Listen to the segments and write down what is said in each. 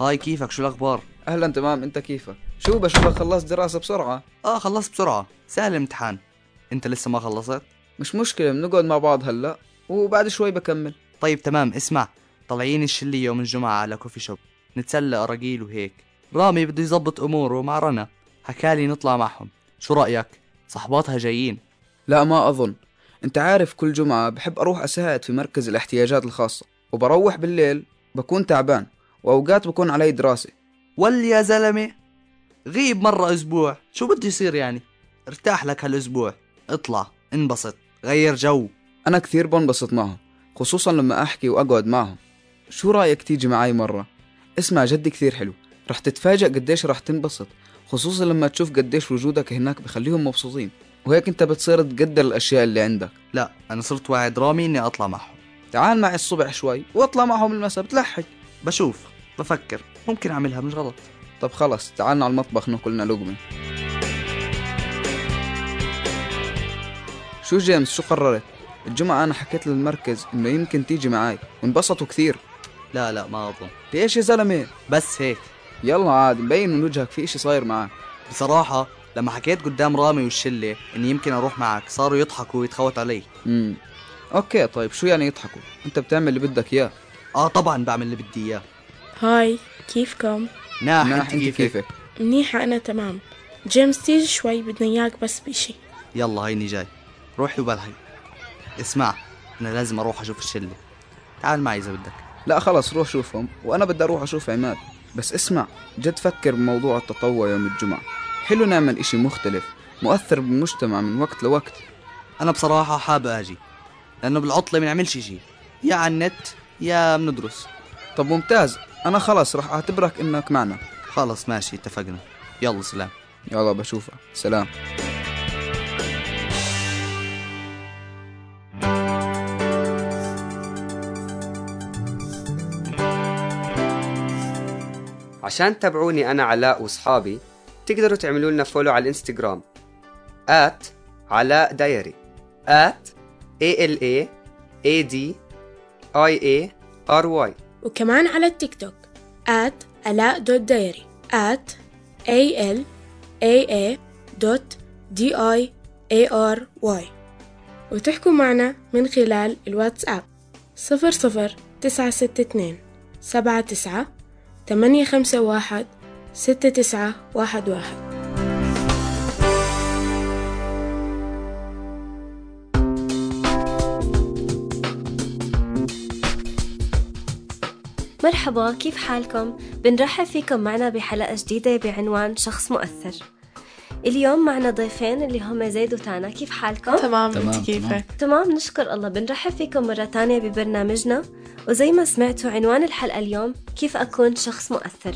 هاي كيفك؟ شو الأخبار؟ أهلا تمام، أنت كيفك؟ شو بشوفك خلصت دراسة بسرعة. خلصت بسرعة، سهل الامتحان. أنت لسه ما خلصت؟ مش مشكلة، بنقعد مع بعض هلأ وبعد شوي بكمل. طيب تمام، اسمع، طالعين الشلة يوم الجمعة على كوفي شوب، نتسلى أراجيل وهيك. رامي بده يزبط أموره مع رنا، حكالي نطلع معهم. شو رأيك؟ صحباتها جايين. لا ما أظن، أنت عارف كل جمعة بحب أروح أساعد في مركز الاحتياجات الخاصة، وبروح بالليل بكون تعبان، وأوقات بكون علي دراسة. يا زلمة، غيب مرة أسبوع، شو بده يصير يعني؟ ارتاح لك هالأسبوع، اطلع انبسط، غير جو. أنا كثير بنبسط معهم، خصوصا لما أحكي وأقعد معهم. شو رأيك تيجي معي مرة؟ اسمع جدي كثير حلو، رح تتفاجأ قديش رح تنبسط، خصوصا لما تشوف قديش وجودك هناك بخليهم مبسوطين، وهيك أنت بتصير تقدر الأشياء اللي عندك. لا، أنا صرت واعد رامي إني أطلع معهم. تعال معي الصبح شوي واطلع معهم المساء بتلحق. بشوف، بفكر، ممكن أعملها مش غلط. طب خلص، تعالنا على المطبخ ناكلنا لقمة. شو جيمس، شو قررت؟ الجمعة أنا حكيت للمركز إنه يمكن تيجي معاي وانبسطوا كثير. لا ما أظن. في إيش يا زلمة؟ بس هيك. يلا عادي، مبين من وجهك في إشي صاير معك. بصراحة لما حكيت قدام رامي والشلة إني يمكن أروح معك، صاروا يضحكوا ويتخوت علي. أوكي طيب، شو يعني يضحكوا؟ أنت بتعمل اللي بدك إياه. طبعا بعمل اللي بدي إياه. هاي كيفكم؟ ناح، أنت كيفك؟ منيحة أنا تمام. جيمس تيجي شوي، بدنا إياك بس بإشي. يلا هيني جاي، روحي وبالهي. اسمع، أنا لازم أروح أشوف الشلة، تعال معي إذا بدك. لا خلص، روح شوفهم وأنا بدي أروح أشوف عماد. بس اسمع، جد فكر بموضوع التطوع يوم الجمعة، حلو نعمل إشي مختلف مؤثر بالمجتمع من وقت لوقت. أنا بصراحة حابب أجي، لأنه بالعطلة منعملش شي، يا على النت يا بندرس. طب ممتاز، أنا خلص رح أعتبرك إنك معنا. خلص ماشي، اتفقنا. يلا سلام. يلا بشوفك، سلام. عشان تتابعوني أنا علاء وصحابي، تقدروا تعملوا لنا فولو على الانستغرام @علاء دايري @ALAADIARY، وكمان على التيك توك @علاء.diary @ALAA.DIARY، وتحكوا معنا من خلال الواتساب 00962 79 851 6911. مرحبا، كيف حالكم؟ بنرحب فيكم معنا بحلقة جديدة بعنوان شخص مؤثر. اليوم معنا ضيفين اللي هم زيد وتانا. كيف حالكم؟ تمام. انت كيفك؟ تمام نشكر الله. بنرحب فيكم مرة تانية ببرنامجنا، وزي ما سمعتوا عنوان الحلقة اليوم كيف أكون شخص مؤثر.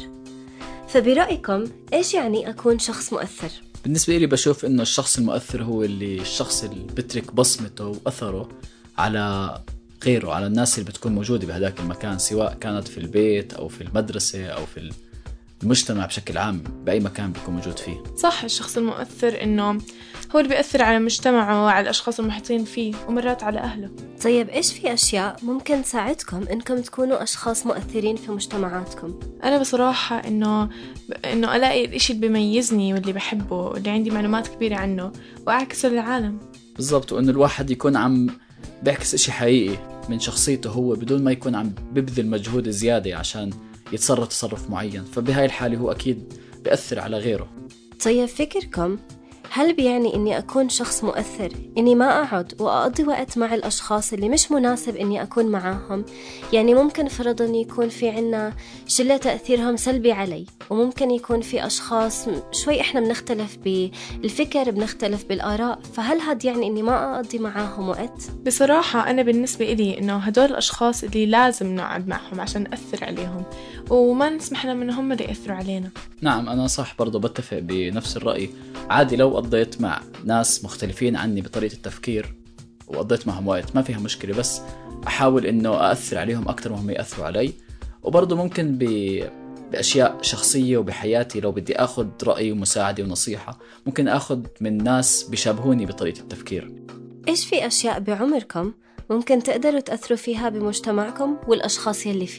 فبرأيكم إيش يعني أكون شخص مؤثر؟ بالنسبة لي بشوف إنه الشخص المؤثر هو الشخص اللي بترك بصمته وأثره على غيره، على الناس اللي بتكون موجودة بهذاك المكان، سواء كانت في البيت أو في المدرسة أو في المجتمع بشكل عام، بأي مكان بيكون موجود فيه. صح، الشخص المؤثر إنه هو اللي بيأثر على مجتمعه وعلى الأشخاص المحيطين فيه ومرات على أهله. طيب إيش في أشياء ممكن تساعدكم إنكم تكونوا أشخاص مؤثرين في مجتمعاتكم؟ أنا بصراحة إنه ألاقي الإشي اللي بيميزني واللي بحبه واللي عندي معلومات كبيرة عنه وأعكسه للعالم. بالضبط، وإنه الواحد يكون عم بيعكس إشي حقيقي من شخصيته هو، بدون ما يكون عم ببذل مجهود زيادة عشان يتصرف تصرف معين، فبهاي الحالة هو أكيد بيأثر على غيره. طيب فكركم، هل بيعني إني أكون شخص مؤثر إني ما أقعد وأقضي وقت مع الأشخاص اللي مش مناسب إني أكون معاهم؟ يعني ممكن فرضاً يكون في عنا شلة تأثيرهم سلبي علي، وممكن يكون في أشخاص شوي إحنا بنختلف بالفكر، بنختلف بالآراء، فهل هاد يعني إني ما أقضي معاهم وقت؟ بصراحة أنا بالنسبة إلي إنه هدول الأشخاص اللي لازم نقعد معهم عشان نأثر عليهم، وما نسمح لهم إن هم اللي يأثروا علينا. نعم أنا صح، برضو بتفق بنفس الرأي. عادي لو قضيت مع ناس مختلفين عني بطريقة التفكير وقضيت معهم وقت، ما فيها مشكلة، بس أحاول إنه أأثر عليهم أكتر ما هم يأثروا علي. وبرضو ممكن بأشياء شخصية وبحياتي، لو بدي أخذ رأي ومساعدة ونصيحة، ممكن أخذ من ناس بيشابهوني بطريقة التفكير. إيش في أشياء بعمركم ممكن تقدروا تأثروا فيها بمجتمعكم والأشخاص يلي فيه؟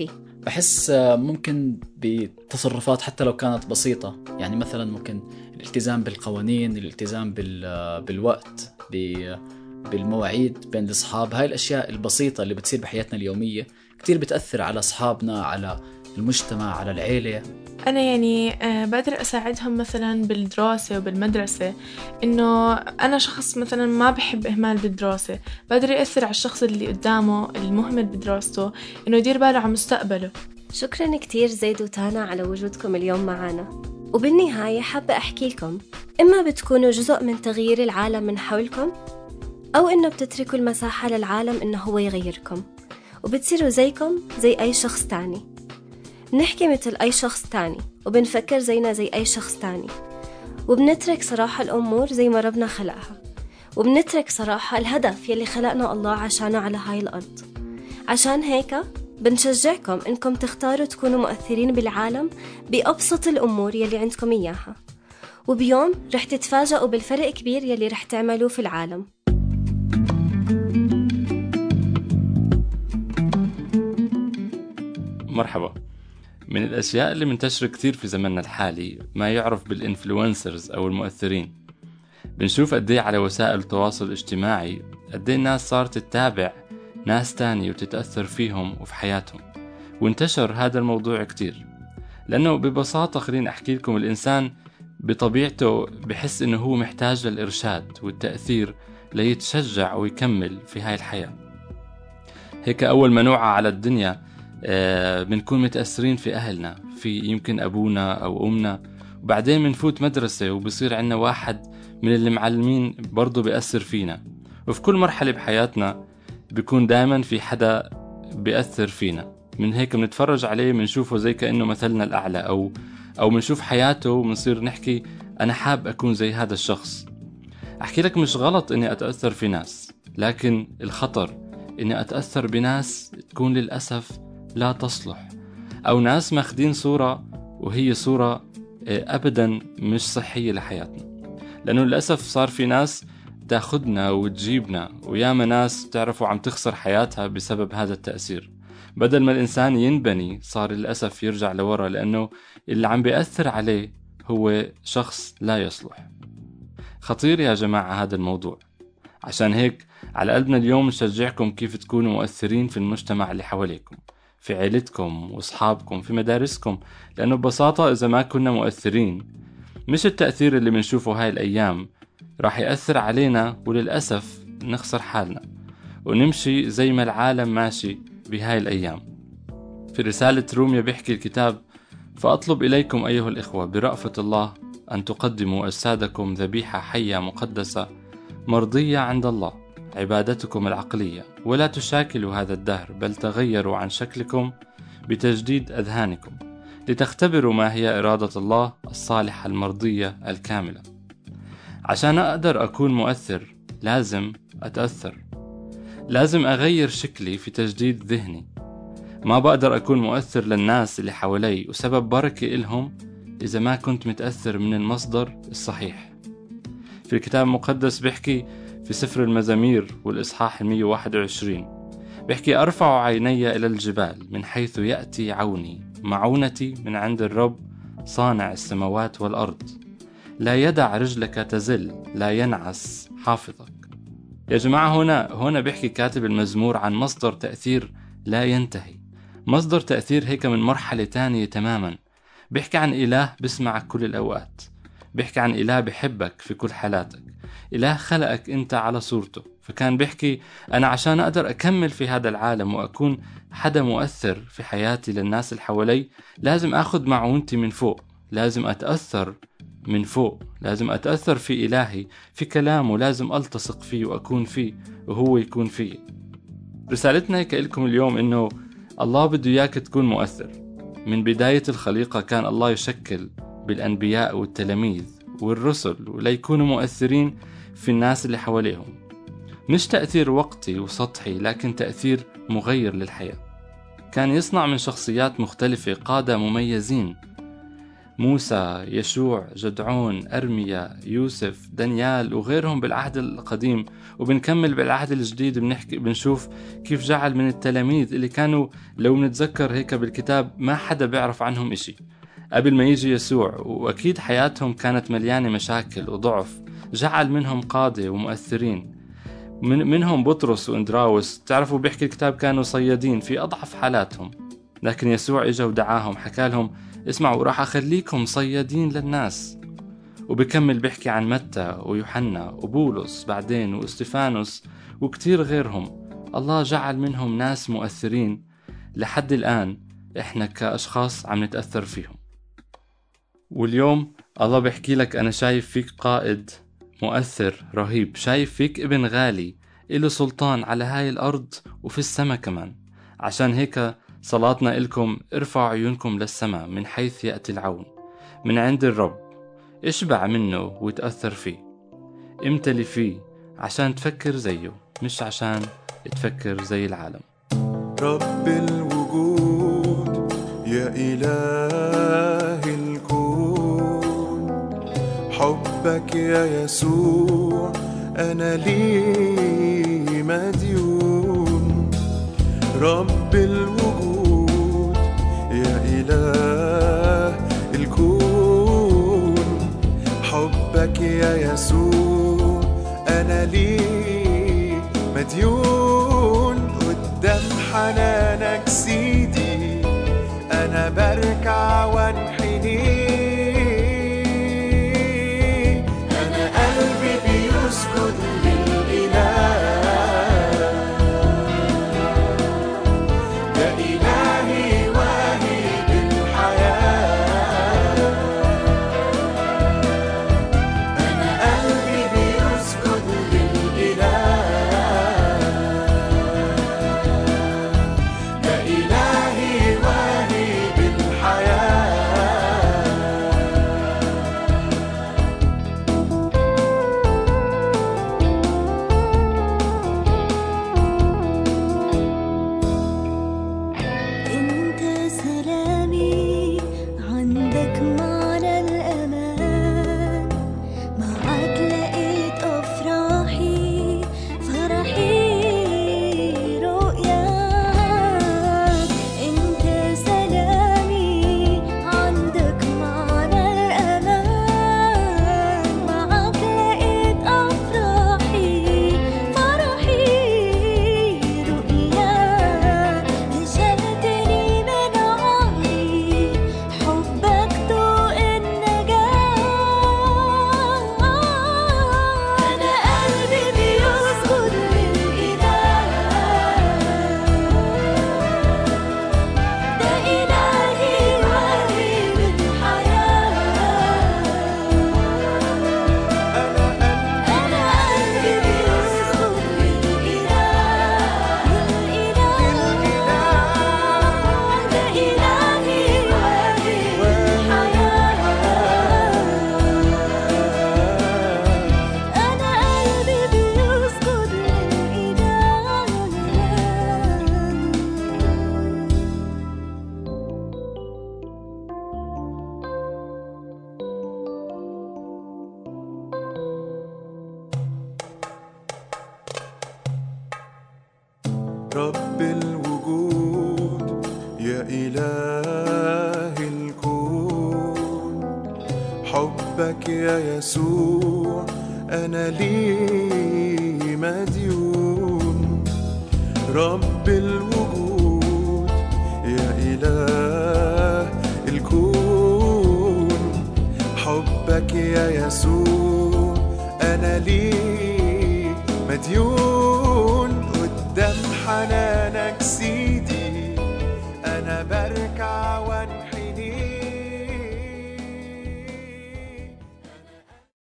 بحس ممكن بتصرفات حتى لو كانت بسيطة، يعني مثلا ممكن الالتزام بالقوانين، الالتزام بالوقت، بالمواعيد بين الأصحاب. هاي الأشياء البسيطة اللي بتصير بحياتنا اليومية كتير بتأثر على أصحابنا، على المجتمع، على العيلة. أنا يعني بقدر أساعدهم مثلا بالدراسة وبالمدرسة. إنه أنا شخص مثلا ما بحب إهمال بالدراسة، بقدر يأثر على الشخص اللي قدامه المهمل بدراسته إنه يدير باله على مستقبله. شكرا كتير زيد وتانا على وجودكم اليوم معنا. وبالنهاية حابة أحكي لكم، إما بتكونوا جزء من تغيير العالم من حولكم، أو إنه بتتركوا المساحة للعالم إنه هو يغيركم وبتصيروا زيكم زي أي شخص تاني. بنحكي مثل أي شخص تاني، وبنفكر زينا زي أي شخص تاني، وبنترك صراحة الأمور زي ما ربنا خلقها، وبنترك صراحة الهدف يلي خلقنا الله عشانه على هاي الأرض. عشان هيك بنشجعكم إنكم تختاروا تكونوا مؤثرين بالعالم بأبسط الأمور يلي عندكم إياها، وبيوم رح تتفاجئوا بالفرق كبير يلي رح تعملوه في العالم. مرحبا. من الأشياء اللي منتشرة كتير في زمننا الحالي ما يعرف بالإنفلونسرز أو المؤثرين. بنشوف قديه على وسائل التواصل الاجتماعي قديه الناس صارت تتابع ناس تاني وتتأثر فيهم وفي حياتهم، وانتشر هذا الموضوع كتير لأنه ببساطة خليني أحكي لكم، الإنسان بطبيعته بحس إنه هو محتاج للإرشاد والتأثير ليتشجع ويكمل في هاي الحياة. هيك أول ما نوعى على الدنيا بنكون متأثرين في أهلنا، في يمكن أبونا أو أمنا، وبعدين بنفوت مدرسة وبصير عنا واحد من اللي معلمين برضو بيأثر فينا، وفي كل مرحلة بحياتنا بيكون دائما في حدا بيأثر فينا. من هيك بنتفرج عليه بنشوفه زي كأنه مثلنا الأعلى، أو بنشوف حياته وبنصير نحكي أنا حاب أكون زي هذا الشخص. أحكي لك مش غلط إني أتأثر في ناس، لكن الخطر إني أتأثر بناس تكون للأسف لا تصلح، أو ناس ماخدين صورة وهي صورة أبدا مش صحية لحياتنا. لأنه للأسف صار في ناس تاخدنا وتجيبنا، وياما ناس تعرفوا عم تخسر حياتها بسبب هذا التأثير. بدل ما الإنسان ينبني صار للأسف يرجع لورا، لأنه اللي عم بيأثر عليه هو شخص لا يصلح. خطير يا جماعة هذا الموضوع. عشان هيك على قلبنا اليوم نشجعكم كيف تكونوا مؤثرين في المجتمع اللي حواليكم، في عيلتكم وأصحابكم، في مدارسكم. لأنه ببساطة إذا ما كنا مؤثرين، مش التأثير اللي بنشوفه هاي الأيام راح يأثر علينا، وللأسف نخسر حالنا ونمشي زي ما العالم ماشي بهاي الأيام. في رسالة روميا بيحكي الكتاب: فأطلب إليكم أيها الإخوة برأفة الله أن تقدموا أجسادكم ذبيحة حية مقدسة مرضية عند الله، عبادتكم العقلية، ولا تشاكلوا هذا الدهر، بل تغيروا عن شكلكم بتجديد أذهانكم لتختبروا ما هي إرادة الله الصالحة المرضية الكاملة. عشان أقدر أكون مؤثر لازم أتأثر، لازم أغير شكلي في تجديد ذهني. ما بقدر أكون مؤثر للناس اللي حوالي وسبب بركة إلهم إذا ما كنت متأثر من المصدر الصحيح. في الكتاب المقدس بيحكي في سفر المزامير والإصحاح 121 بيحكي: أرفع عيني إلى الجبال من حيث يأتي عوني، معونتي من عند الرب صانع السماوات والأرض. لا يدع رجلك تزل، لا ينعس حافظك. يا جماعة هنا بيحكي كاتب المزمور عن مصدر تأثير لا ينتهي، مصدر تأثير هيك من مرحلة تانية تماما. بيحكي عن إله بسمعك كل الأوقات، بيحكي عن إله بحبك في كل حالاتك، إله خلقك أنت على صورته. فكان بيحكي أنا عشان أقدر أكمل في هذا العالم وأكون حدا مؤثر في حياتي للناس اللي حوالي، لازم أخذ معونتي من فوق، لازم أتأثر من فوق، لازم أتأثر في إلهي، في كلامه، لازم ألتصق فيه وأكون فيه وهو يكون فيه. رسالتنا هيك لكم اليوم إنه الله بده إياك تكون مؤثر. من بداية الخليقة كان الله يشكل بالأنبياء والتلاميذ والرسل وليكونوا مؤثرين في الناس اللي حواليهم، مش تأثير وقتي وسطحي، لكن تأثير مغير للحياة. كان يصنع من شخصيات مختلفة قادة مميزين، موسى، يشوع، جدعون، أرميا، يوسف، دانيال وغيرهم بالعهد القديم. وبنكمل بالعهد الجديد بنشوف كيف جعل من التلاميذ اللي كانوا لو بنتذكر هيك بالكتاب ما حدا بيعرف عنهم إشي قبل ما يجي يسوع، وأكيد حياتهم كانت مليانة مشاكل وضعف، جعل منهم قادة ومؤثرين. منهم بطرس واندراوس، تعرفوا بيحكي الكتاب كانوا صيادين في أضعف حالاتهم، لكن يسوع إجا ودعاهم، حكى لهم اسمعوا راح أخليكم صيادين للناس. وبكمل بيحكي عن متى ويوحنا وبولس بعدين واستفانوس وكتير غيرهم. الله جعل منهم ناس مؤثرين لحد الآن إحنا كأشخاص عم نتأثر فيهم. واليوم الله بيحكي لك أنا شايف فيك قائد مؤثر رهيب، شايف فيك ابن غالي إله سلطان على هاي الأرض وفي السماء كمان. عشان هيك صلاتنا إلكم ارفعوا عيونكم للسماء من حيث يأتي العون من عند الرب، اشبع منه وتأثر فيه، امتلي فيه عشان تفكر زيه مش عشان تفكر زي العالم. رب الوجود يا إله الكون، حبك يا يسوع أنا لي مديون. رب الوجود يا إله الكون، حبك يا يسوع أنا لي مديون. قدام حنانك سيدي أنا بركع وانحني، أنا قلبي بيسجد للإله. يا إلهي واهب الحياة، أنا قلبي بيسجد للإله. يا إلهي واهب الحياة. انت سلامي، عندك معنى الامان، معاك لقيت افراحي، فرحي رؤياك. انت سلامي، عندك معنى الامان، معاك لقيت افراحي، فرحي رؤياك. نشلتني من عمري، حبك ضوء النجاة. أنا قلبي بيسجد للإله، ده إلهي واهب الحياة. أنا قلبي بيسجد للإله، ده إلهي واهب الحياة. أنا قلبي بيسجد رب الوجود يا إله الكون، حبك يا يسوع أنا لي مديون. رب الوجود يا إله الكون، حبك يا يسوع أنا لي مديون. قدام حنانك سيدي